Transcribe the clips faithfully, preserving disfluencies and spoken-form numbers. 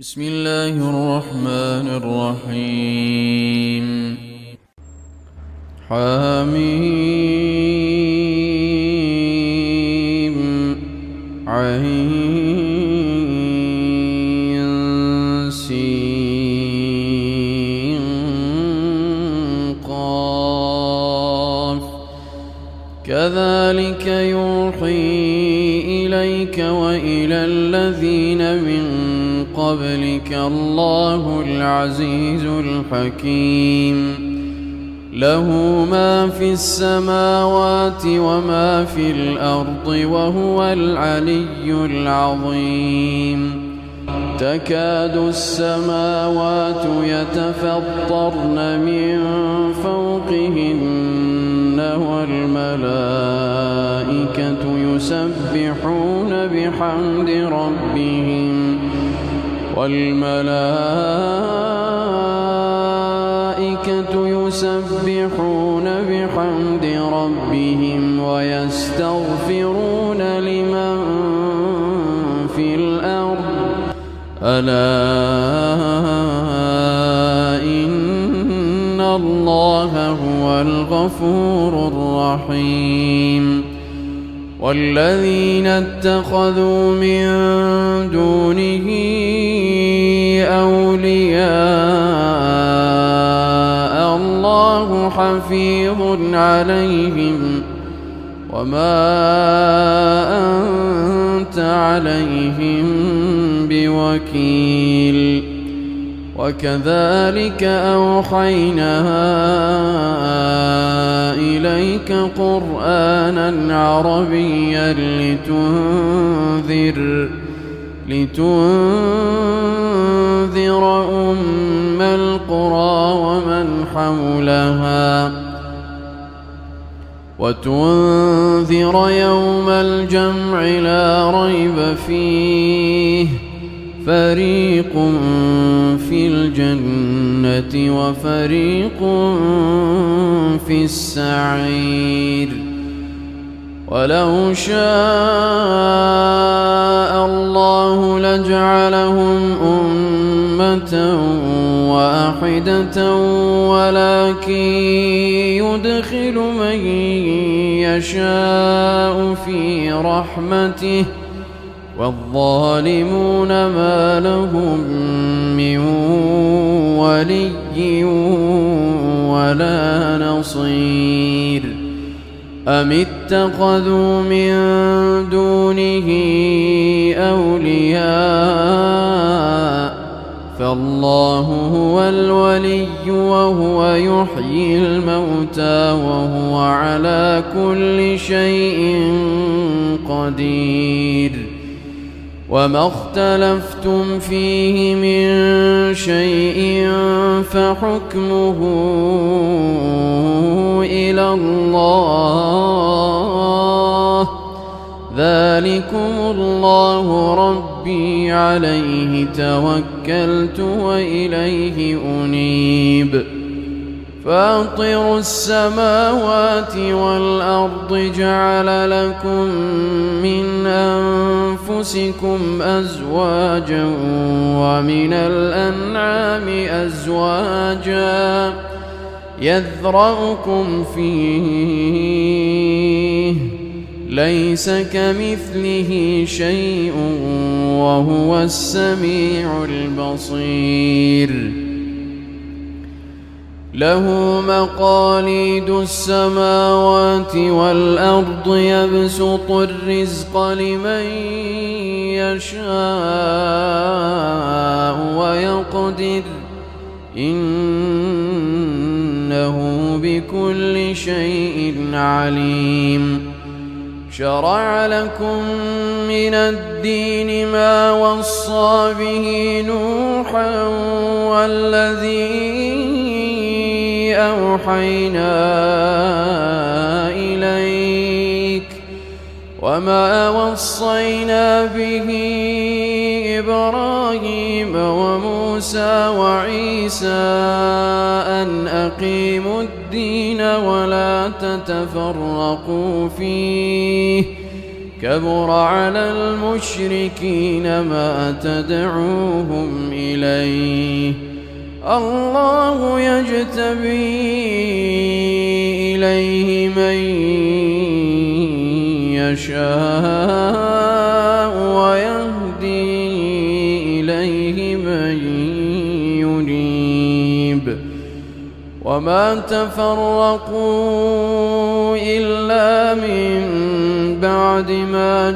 بسم الله الرحمن الرحيم. حميم عين سين قاف كذلك يوحي إليك وإلى الذين من قبلك الله العزيز الحكيم. له ما في السماوات وما في الأرض وهو العلي العظيم. تكاد السماوات يتفطرن من فوقهن والملائكة يسبحون بحمد ربهم والملائكة يسبحون بحمد ربهم ويستغفرون لمن في الأرض ألا إن الله هو الغفور الرحيم. والذين اتخذوا من دونه أولياء الله حفيظ عليهم وما أنت عليهم بوكيل. وكذلك أوحينا إليك قرآنا عربيا لتنذر لتنذر أم القرى ومن حولها وتنذر يوم الجمع لا ريب فيه فريق في الجنة وفريق في السعير. ولو شاء الله لجعلهم أمة واحدة ولكن يدخل من يشاء في رحمته والظالمون ما لهم من ولي ولا نصير. أم اتخذوا من دونه أولياء فالله هو الولي وهو يحيي الموتى وهو على كل شيء قدير. وما اختلفتم فيه من شيء فحكمه إلى الله ذلكم الله ربي عليه توكلت وإليه أنيب. فاطر السماوات والأرض جعل لكم من أنفسكم أزواجا ومن الأنعام أزواجا يذرأكم فيه ليس كمثله شيء وهو السميع البصير. له مقاليد السماوات والأرض يبسط الرزق لمن يشاء ويقدر إنه بكل شيء عليم. شرع لكم من الدين ما وصى به نوحا والذي أوحينا إليك وما وصينا به إبراهيم وموسى وعيسى أن أقيموا الدين ولا تتفرقوا فيه كبر على المشركين ما تدعوهم إليه الله يجتبي إليه من يشاء ويهدي إليه من ينيب وما تفرقوا إلا من بعد ما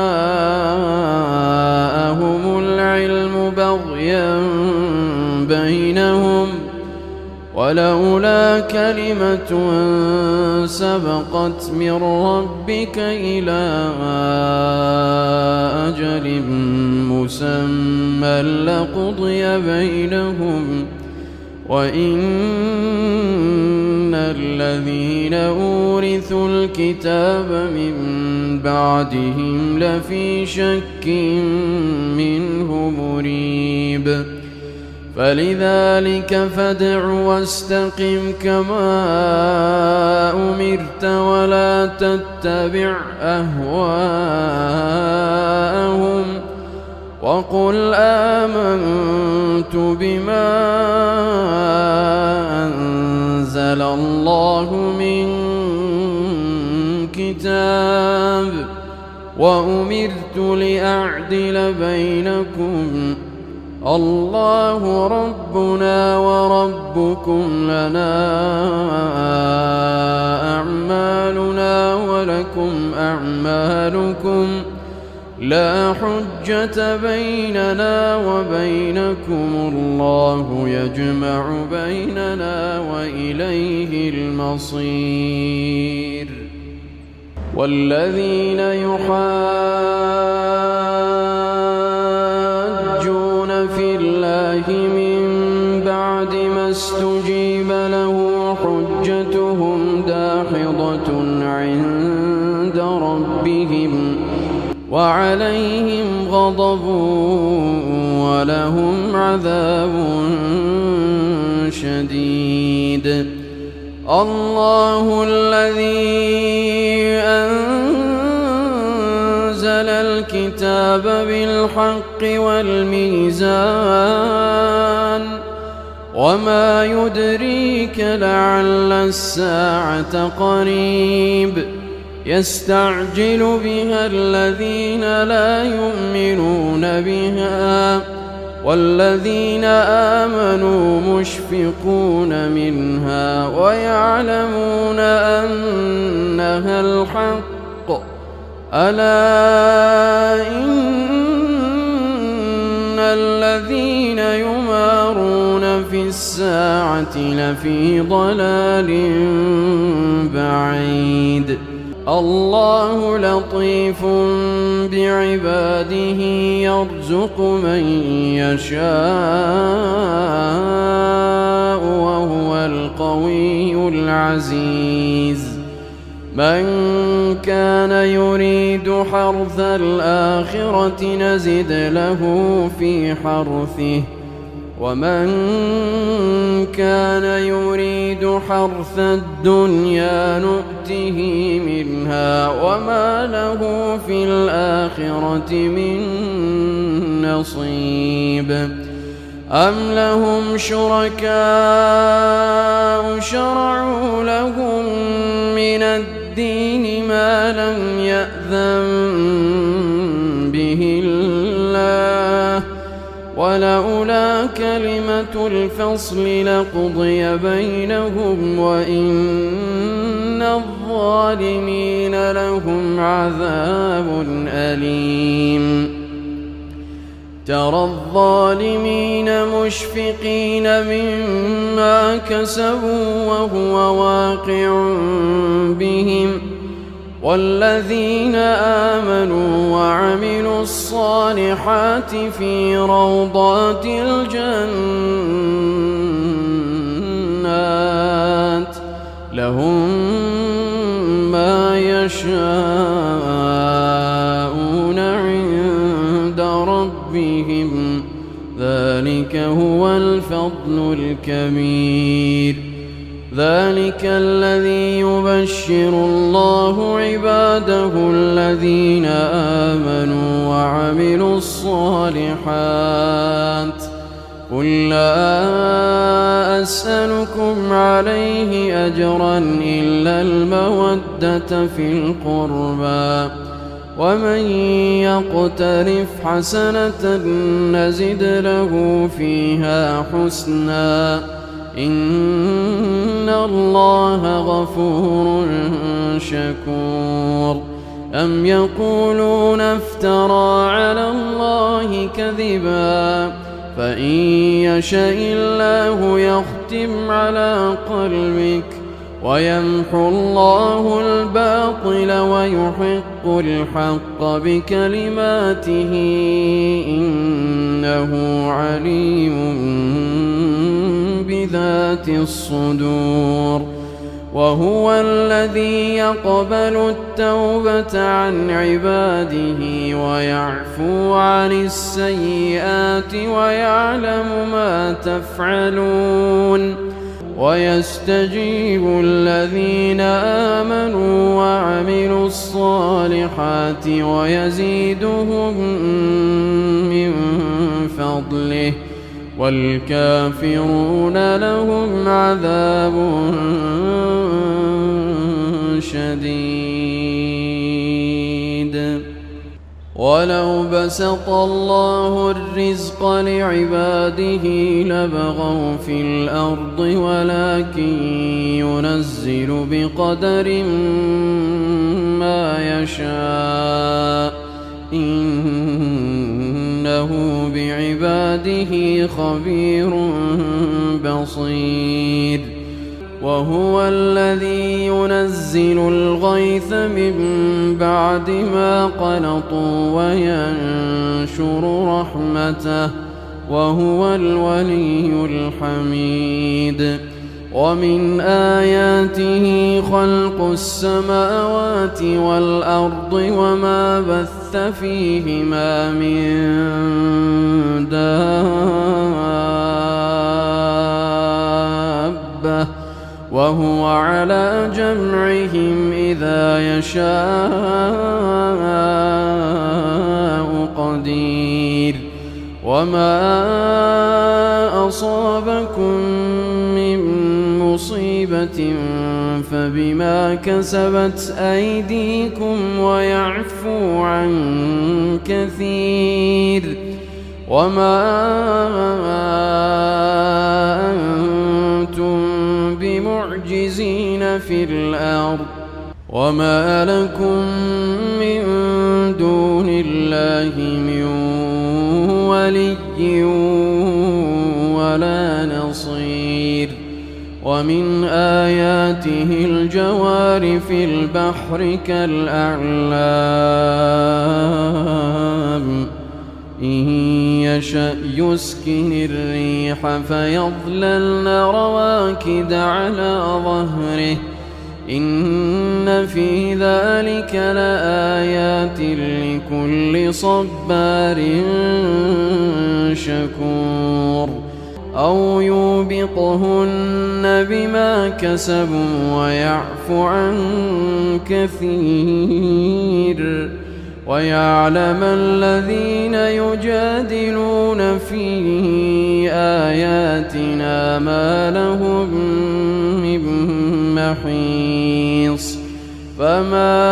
جاءهم العلم بغيا بينهم ولولا كلمة سبقت من ربك إلى أجل مسمى لقضي بينهم وإن الذين أورثوا الكتاب من بعدهم لفي شك منه مريب فلذلك فادع واستقم كما أمرت ولا تتبع أهواءهم وقل آمنت بما أنزل الله من كتاب وأمرت لأعدل بينكم الله ربنا وربكم لنا أعمالنا ولكم أعمالكم لا حجة بيننا وبينكم الله يجمع بيننا وإليه المصير والذين يحاجون في الله من بعد ما استجيب له حجتهم داحضة عند ربهم وعليهم غضب ولهم عذاب شديد الله الذي أنزل الكتاب بالحق والميزان وما يدريك لعل الساعة قريب يستعجل بها الذين لا يؤمنون بها والذين آمنوا مشفقون منها ويعلمون أنها الحق ألا إن الذين يمارون في الساعة لفي ضلال بعيد الله لطيف بعباده يرزق من يشاء وهو القوي العزيز من كان يريد حرث الآخرة نزد له في حرثه ومن كان يريد حرث الدنيا نؤته منها وما له في الآخرة من نصيب أم لهم شركاء شرعوا لهم من الدين ما لم يأذن به الله ولولا كلمة الفصل لقضي بينهم وإن الظالمين لهم عذاب أليم ترى الظالمين مشفقين مما كسبوا وهو واقع بهم والذين آمنوا وعملوا الصالحات في روضات الجنات لهم ما يشاءون عند ربهم ذلك هو الفضل الكبير ذلك الذي يبشر الله عباده الذين آمنوا وعملوا الصالحات قل لا أسألكم عليه أجرا إلا المودة في القربى ومن يقترف حسنة نزد له فيها حسنا إن الله غفور شكور أم يقولون افترى على الله كذبا فإن يشاء الله يختم على قلبك ويمحو الله الباطل ويحق الحق بكلماته إنه عليم بذات الصدور وهو الذي يقبل التوبة عن عباده ويعفو عن السيئات ويعلم ما تفعلون ويستجيب الذين آمنوا وعملوا الصالحات ويزيدهم من فضله والكافرون لهم عذاب شديد ولو بسط الله الرزق لعباده لبغوا في الأرض ولكن ينزل بقدر ما يشاء إنه بعباده خبير بصير وهو الذي ينزل الغيث من بعد ما قنطوا وينشر رحمته وهو الولي الحميد ومن آياته خلق السماوات والأرض وما بث فيهما من دابة وهو على جمعهم إذا يشاء قدير وما أصابكم من مصيبة فبما كسبت أيديكم ويعفو عن كثير وما أنتم بمعجزين في الأرض وما لكم من دون الله من ولي ولا نصير ومن آياته الجوار في البحر كالأعلام إن يشأ يسكن الريح فيظللن رواكد على ظهره إن في ذلك لآيات لكل صبار شكور أو يوبقهن بما كسبوا ويعفو عن كثير ويعلم الذين يجادلون في آياتنا ما لهم من محيص فما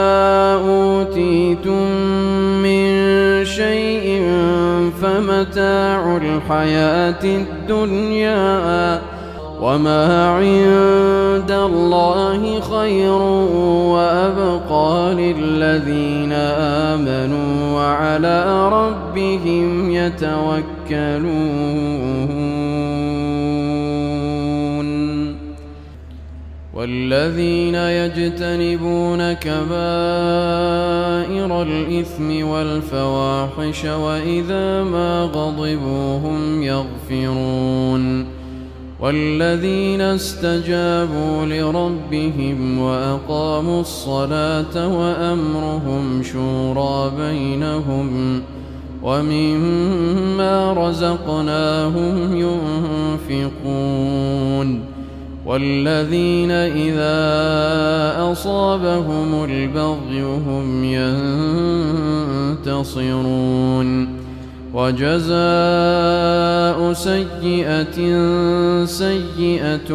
أوتيتم من شيء فمتاع الحياة الدنيا وما عند الله خير وأبقى للذين آمنوا وعلى ربهم يتوكلون والذين يجتنبون كبائر الإثم والفواحش وإذا ما غضبوا هم يغفرون والذين استجابوا لربهم وأقاموا الصلاة وأمرهم شورى بينهم ومما رزقناهم ينفقون والذين إذا أصابهم البغي هم ينتصرون وجزاء سيئة سيئة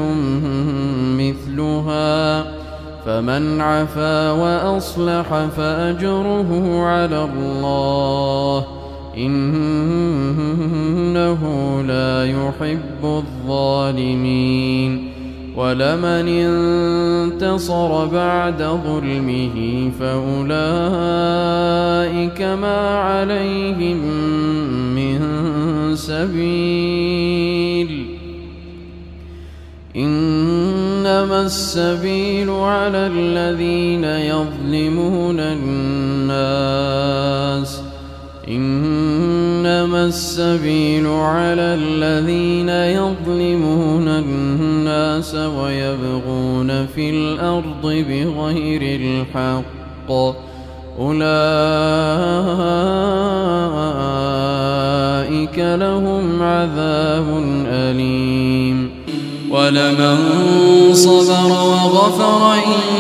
مثلها فمن عفا وأصلح فأجره على الله إنه لا يحب الظالمين ولمن انتصر بعد ظلمه فأولئك ما عليهم من سبيل إنما السبيل على الذين يظلمون الناس إنما السبيل على الذين يظلمون الناس ويبغون في الأرض بغير الحق أولئك لهم عذاب أليم ولمن صبر وغفر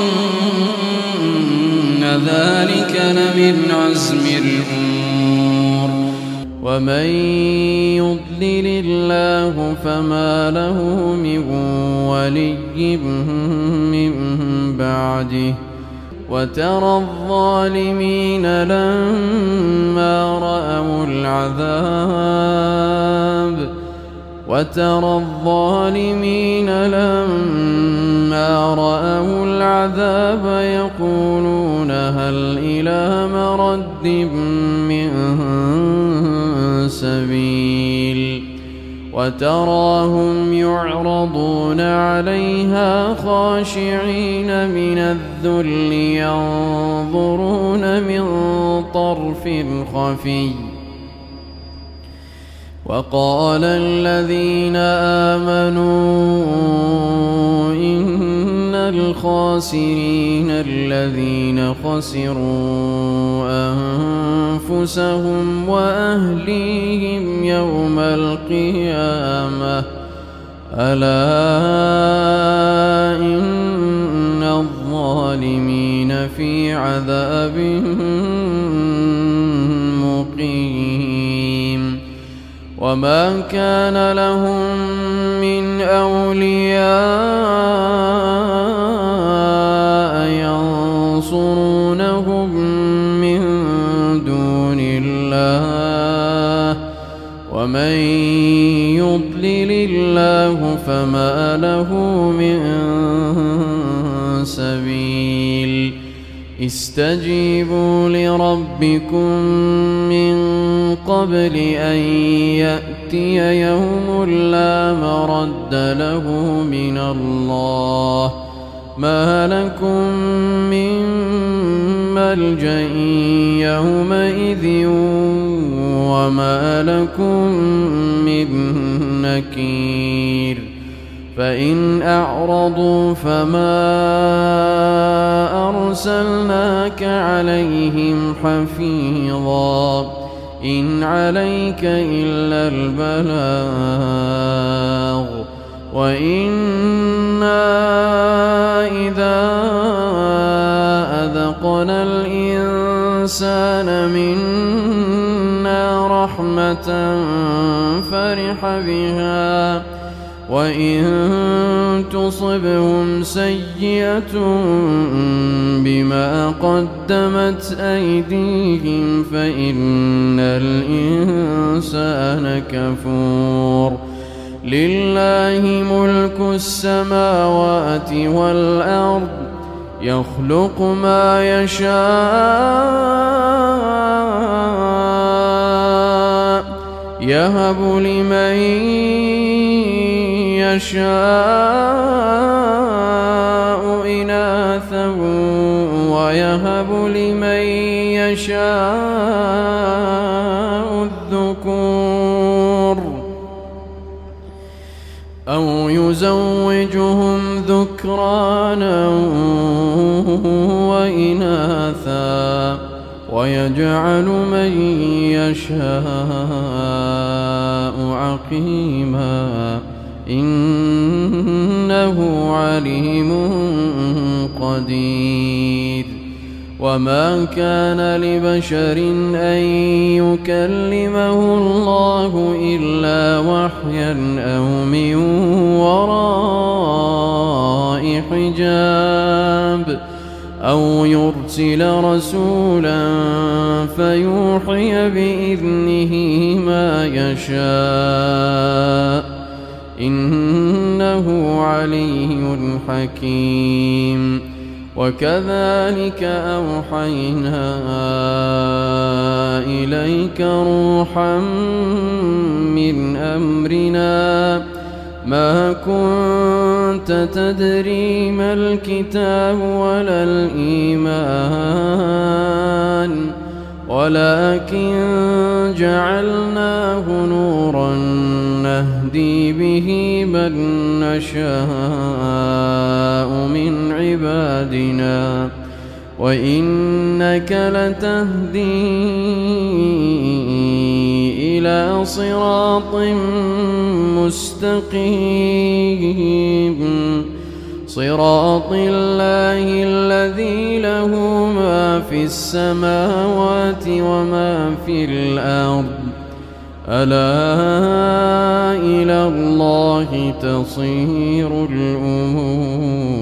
إن ذلك لمن عزم الأمور ومن يضلل الله فما له من ولي من بعده وترى الظالمين لما رأوا العذاب وترى الظالمين لما رأوا العذاب يقولون هل إلى مرد من سبيل وتراهم يعرضون عليها خاشعين من الذل ينظرون من طرف خفي وقال الذين آمنوا إن الخاسرين الذين خسروا أنفسهم وأهليهم يوم القيامة ألا إن الظالمين في عذاب مقيم وما كان لهم من أولياء ينصرونهم من دون الله ومن يضلل الله فما له من سبيل استجيبوا لربكم من قبل أن يأتي يوم لا مرد له من الله ما لكم من ملجأ يومئذ وما لكم من نكير فإن أعرضوا فما أرسلناك عليهم حفيظا إن عليك إلا البلاغ وإنا إذا أذقنا الإنسان منا رحمة فرح بها وإن تصبهم سيئة بما قدمت أيديهم فإن الإنسان كفور لله ملك السماوات والأرض يخلق ما يشاء يهب لمن يشاء إناثا ويهب لمن يشاء الذكور أو يزوجهم ذكرانا وإناثا ويجعل من يشاء عقيما إنه عليم قدير. وما كان لبشر أن يكلمه الله إلا وحيا أو من وراء حجاب أو يرسل رسولا فيوحي بإذنه ما يشاء إنه علي حكيم. وكذلك أوحينا إليك روحا من أمرنا ما كنت تدري ما الكتاب ولا الإيمان ولكن جعلناه نورا نهدي به من نشاء من عبادنا وإنك لتهدي إلى صراط مستقيم صراط الله الذي له ما في السماوات وما في الأرض ألا إلى الله تصير الأمور.